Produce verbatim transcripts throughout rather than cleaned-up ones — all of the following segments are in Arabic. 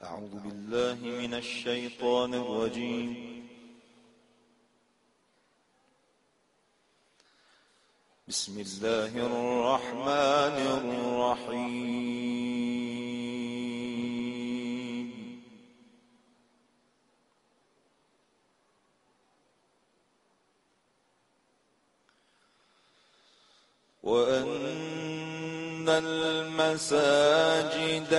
أعوذ بالله من الشيطان الرجيم. بسم الله الرحمن الرحيم. وأن المساجد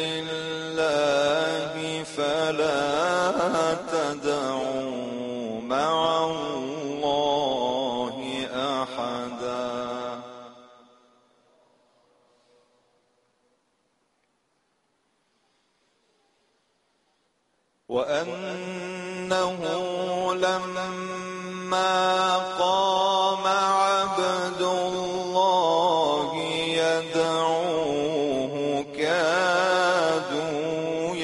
لله فلا تدعوا مع الله أحدا. وأنه لما قام عبد الله يدعوه كادوا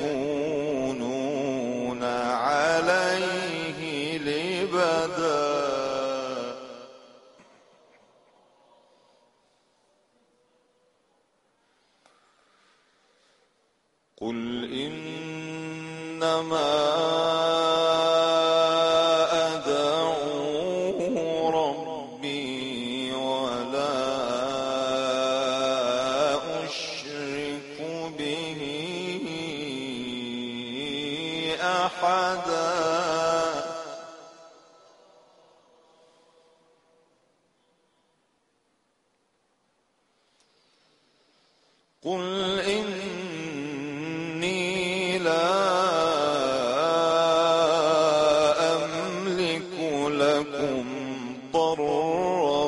يكونون عليه لبدا. قل إنما أدعو ربي ولا أشرك به أحدا. قل إني لا أملك لكم ضرا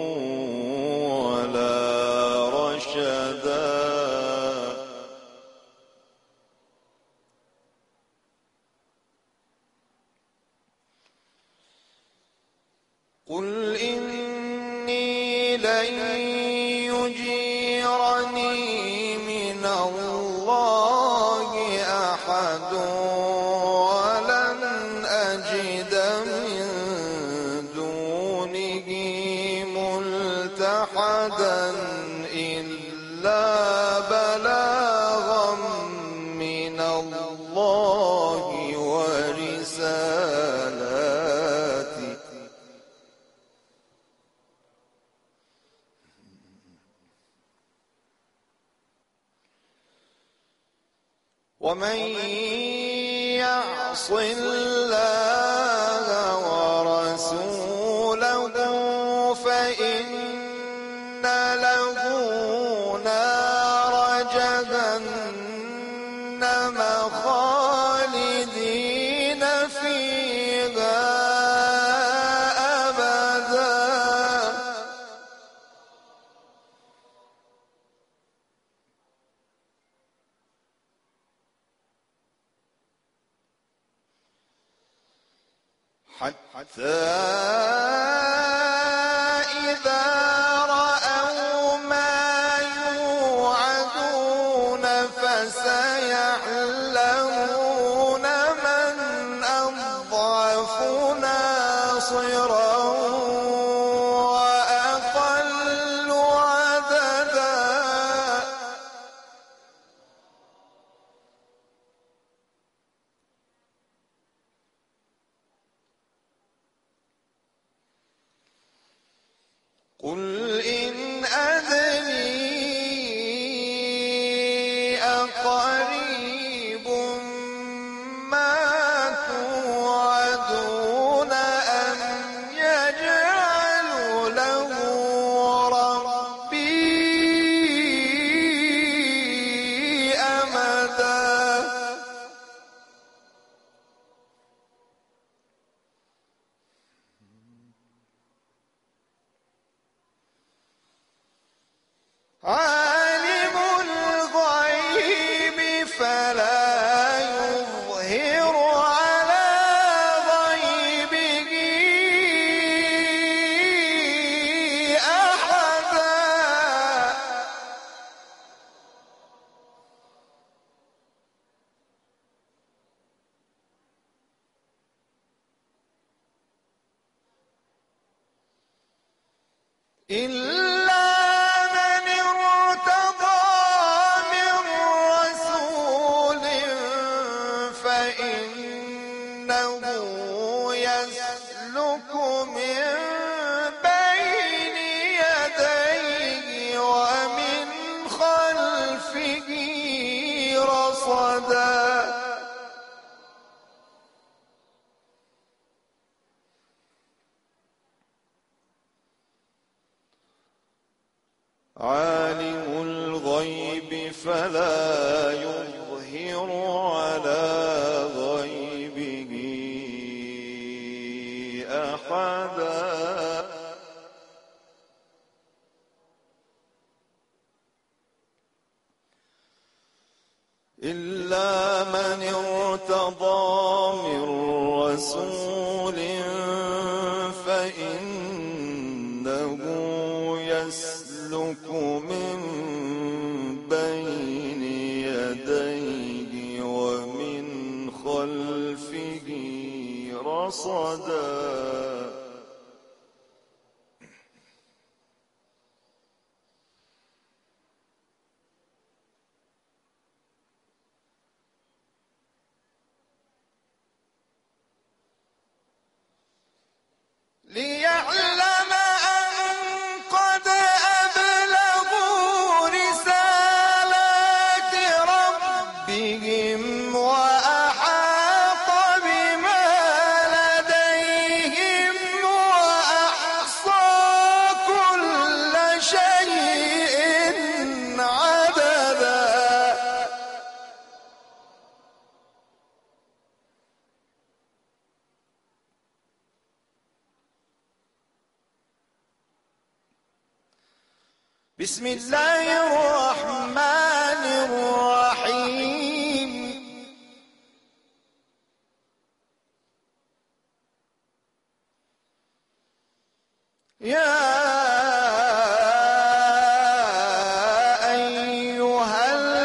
ولا رشدا. قل إني لن يجيرني من الله أحد ولن أجد من دونه ملتحدا إلا بلاغا من الله ورسالاته. ومن يعص الله ورسوله فإن له نار جهنم خالدين فيها أبدا. حتى إذا رأوا ما يوعدون فسيعلمون من أضعف ناصرا وأقل عددا. قل إن أدري أقريب ما توعدون أم يجعل له ربي أمدا. عالم الغيب فلا يظهر على غيبه أحدا. إلا من ارتضى من رسول رصدا عالم الغيب فلا يظهر على غيبه أحدا إلا من ارتضى من رسول فإنه يسلك من بين يديه ومن خلفه رصدا ليعلم أن قد أبلغوا رسالات ربهم وأحاط بما لديهم وأحصى كل شيء عددا بسم الله الرحمن الرحيم يا أيها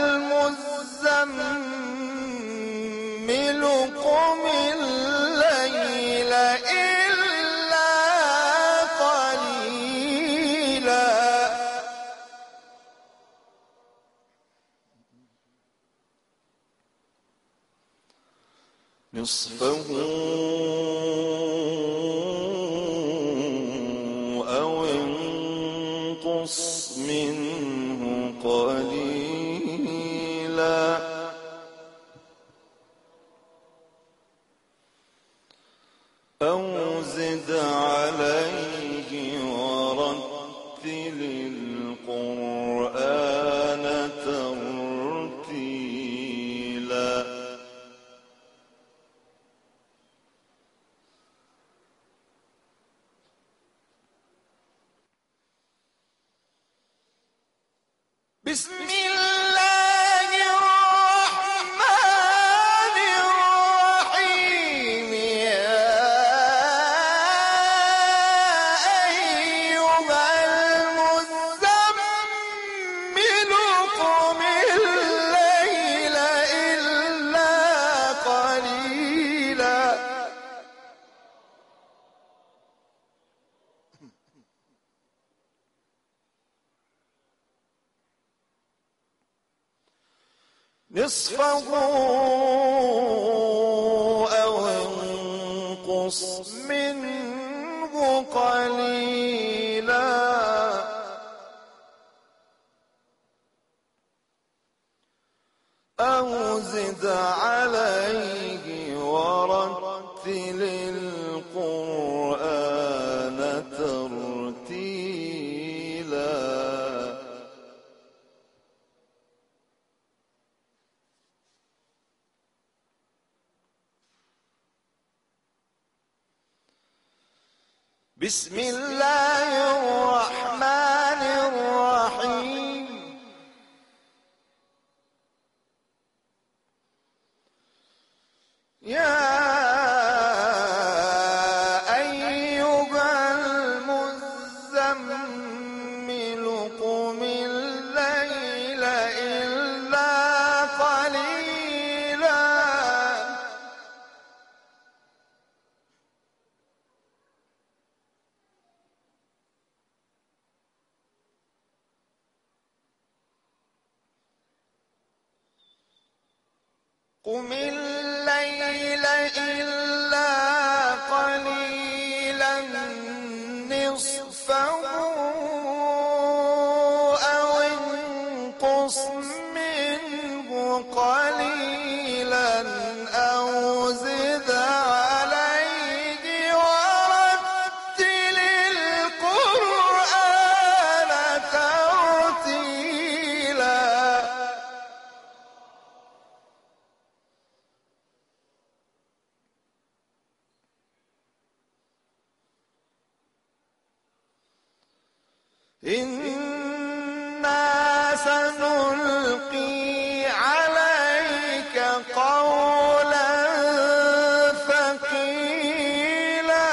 المزمل قم الليل إلا قليلا نصفه أو انقص منه قليلا أو زد عليه ورتل القرآن ترتيلا بسم الله الرحمن الرحيم يا أيها المزمل قم الليل إلا قليلا نصفه أو انقص منه قليلا أو زد عليه ورتل القرآن ترتيلا بسم الله الرحمن الرحيم يا أيها المزمل قم الليل إلا قليلا قم الليل إلا قليلا نصفه أو انقص منه قليلا إنا سنلقي عليك قولا ثقيلا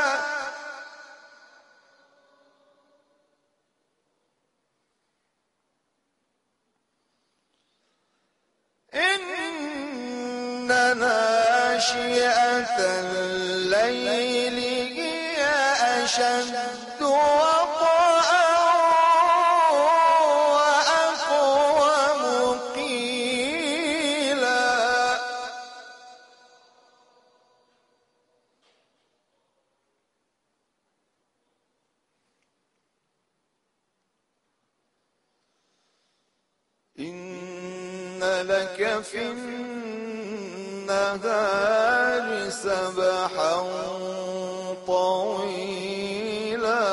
إن ناشئة الليل هي أشد وطئا وأقوم قيلا إن لك في النهار سبحا طويلا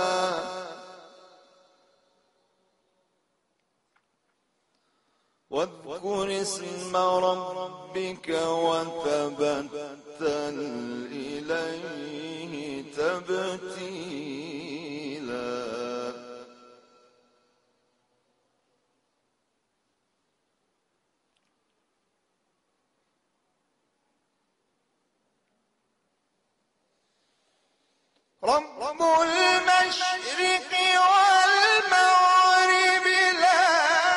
واذكر اسم ربك وتبتل إليه تبتيلا رب المشرق والمغرب لا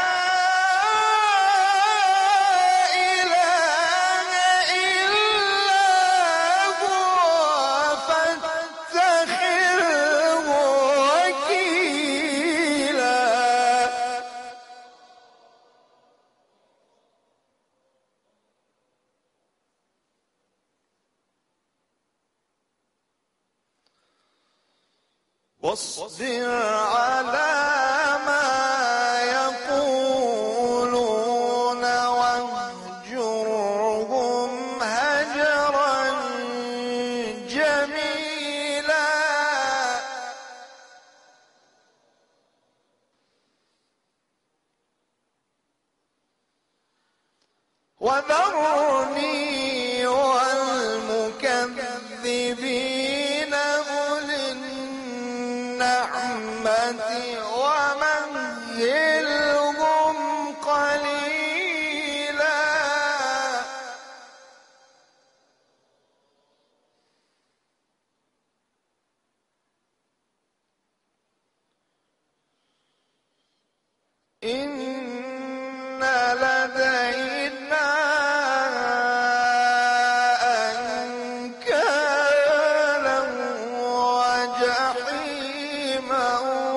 إله إلا هو فاتخذه وكيلا واصبر على ما يقولون واهجرهم هجرا جميلا وذرني والمكذبين أولي النعمة ومهلهم قليلا إن لدينا أنكالا وجحيما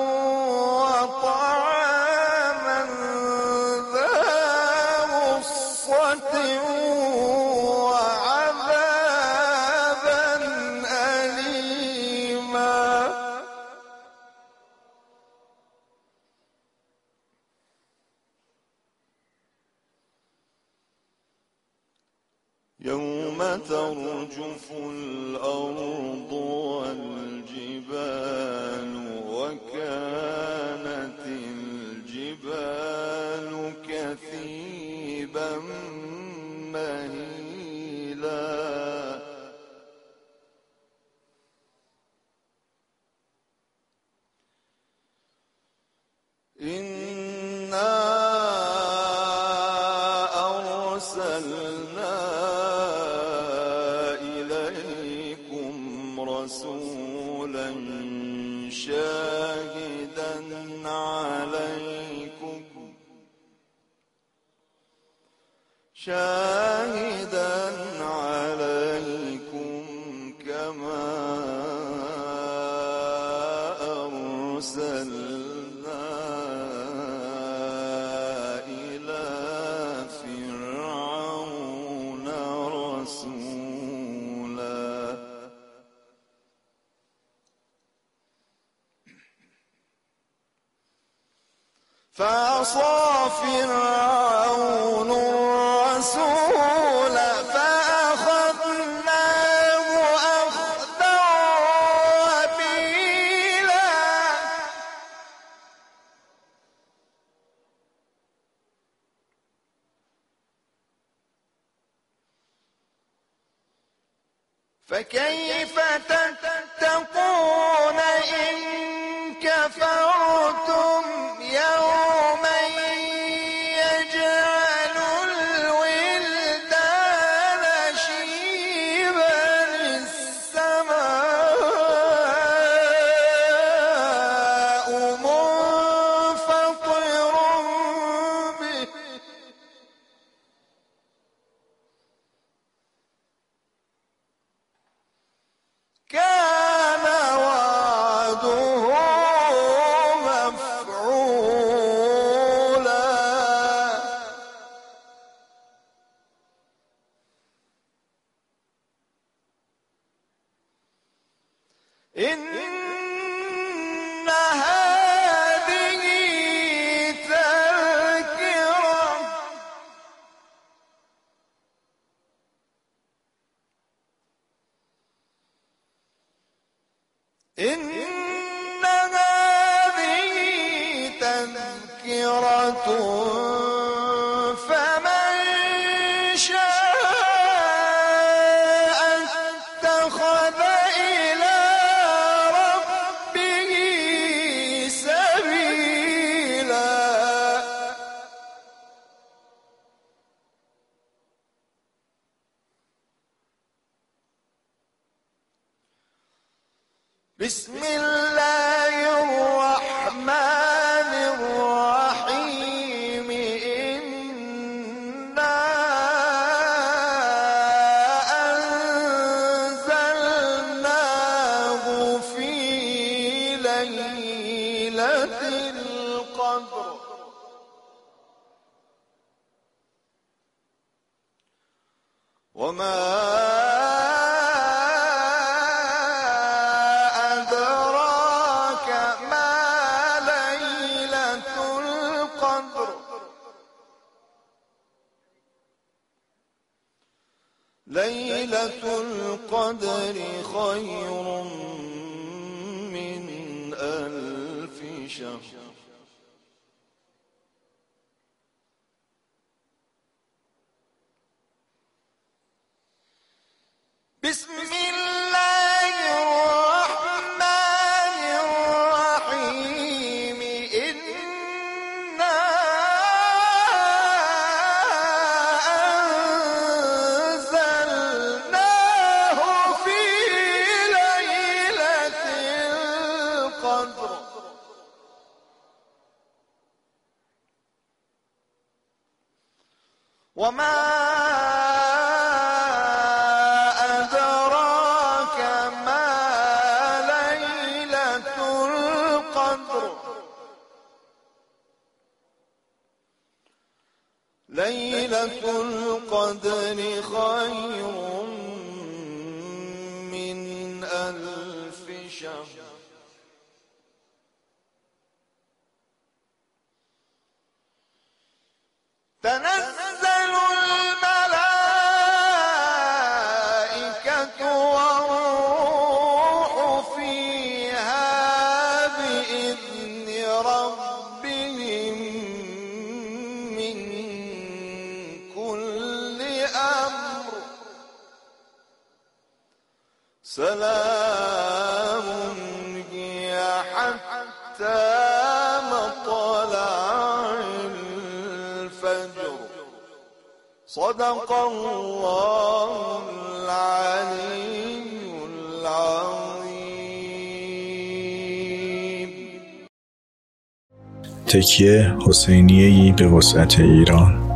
وطعاما ذا غصة وعذابا أليما يوم ترجف الأرض والجبال وكانت الجبال كثيبا مهيلا إنا أرسلنا إليكم رسولا شاهدا عليكم شاهدا عليكم كما أرسلنا إلى فرعون رسولا فعصى فرعون الرسول فأخذناه أخذا وبيلا فكيف تتقون إن كفرتم إن هذه تذكرة إن هذه تذكرة فمن شاء اتخذ إلى ربه سبيلا بسم الله الرحمن الرحيم إنا أنزلناه في ليلة القدر وما ليلة القدر خير من ألف شهر بسم الله الرحمن الرحيم إنا وما أدراك ما ليلة القدر ليلة القدر خير من ألف شهر تنزل الملائكة والروح فيها بإذن ربهم من كل أمر سلام هي حتى مطلع الفجر صدق الله العلي العظيم. تکیه حسینیه‌ای به وسعت ایران.